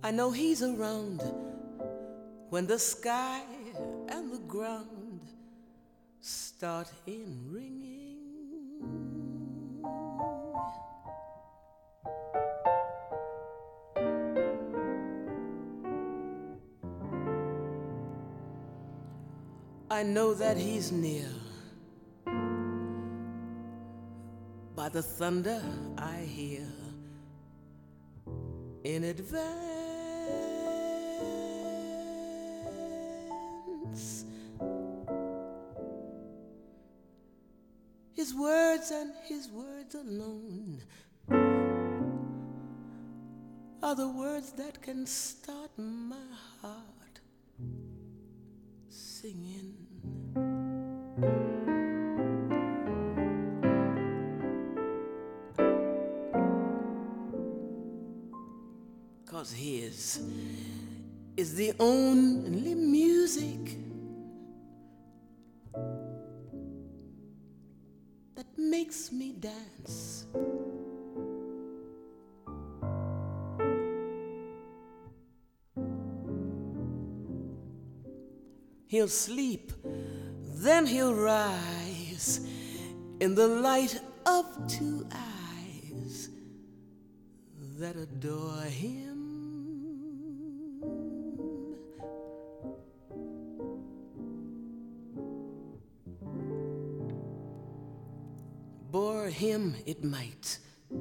I know he's around when the sky and the ground start in ringing. I know that he's near by the thunder I hear in advance. His words and his words alone are the words that can start my heart singing. 'Cause his is the only music that makes me dance. He'll sleep, then he'll rise in the light of two eyes that adore him. Bore him it might,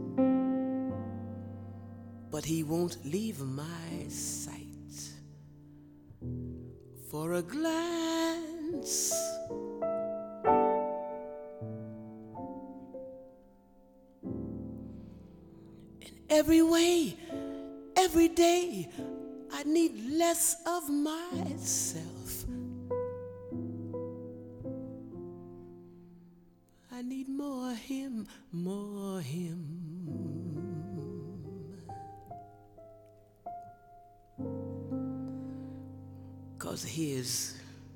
but he won't leave my sight for a glance. In every way, every day, I need less of myself. I need more him, more him. 'Cause his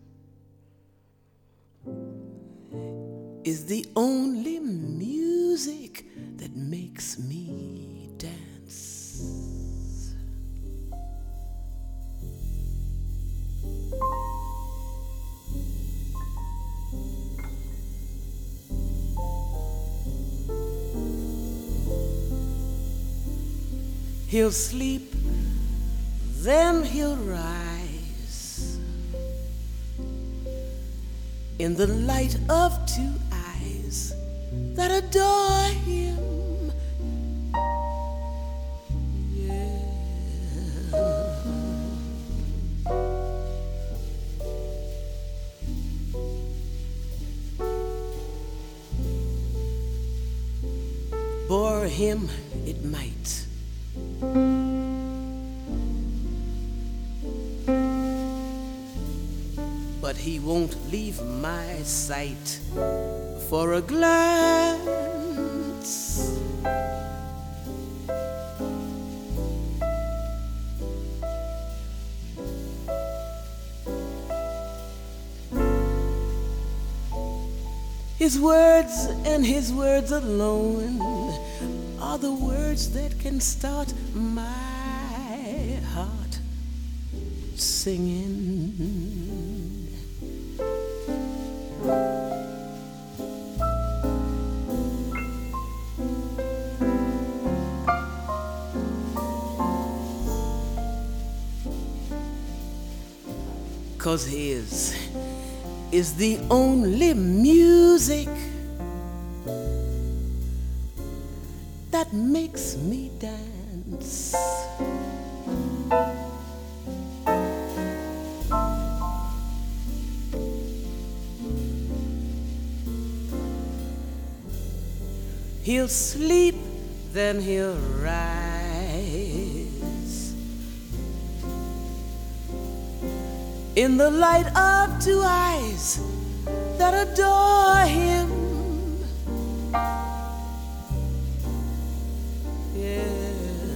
is the only music that makes me dance. He'll sleep, then he'll rise in the light of two eyes that adore him. Yeah. Bore him it might, but he won't leave my sight for a glance. His words and his words alone are the words that can start my heart singing. 'Cause his is the only music that makes me dance. He'll sleep, then he'll rise in the light of two eyes that adore him. Yeah.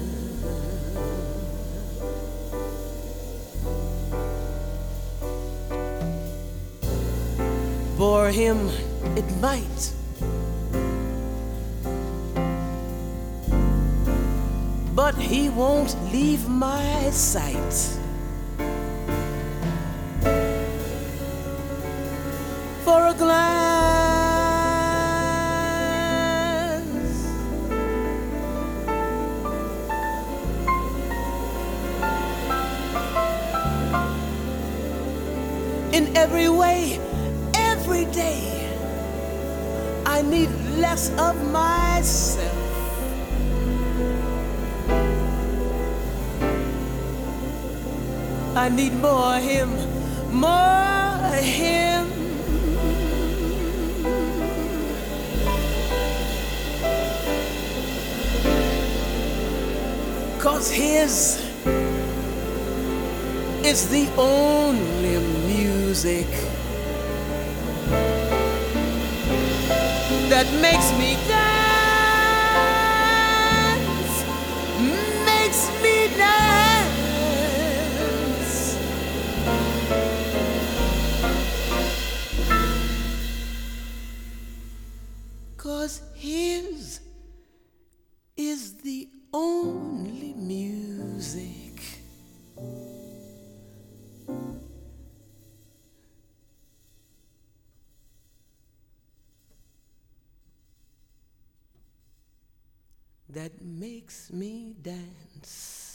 Bore him it might, but he won't leave my sight. For a glance, in every way, every day, I need less of myself. I need more of him, more of him. 'Cause his is the only music that makes me dance, makes me dance. 'Cause his is the only music that makes me dance.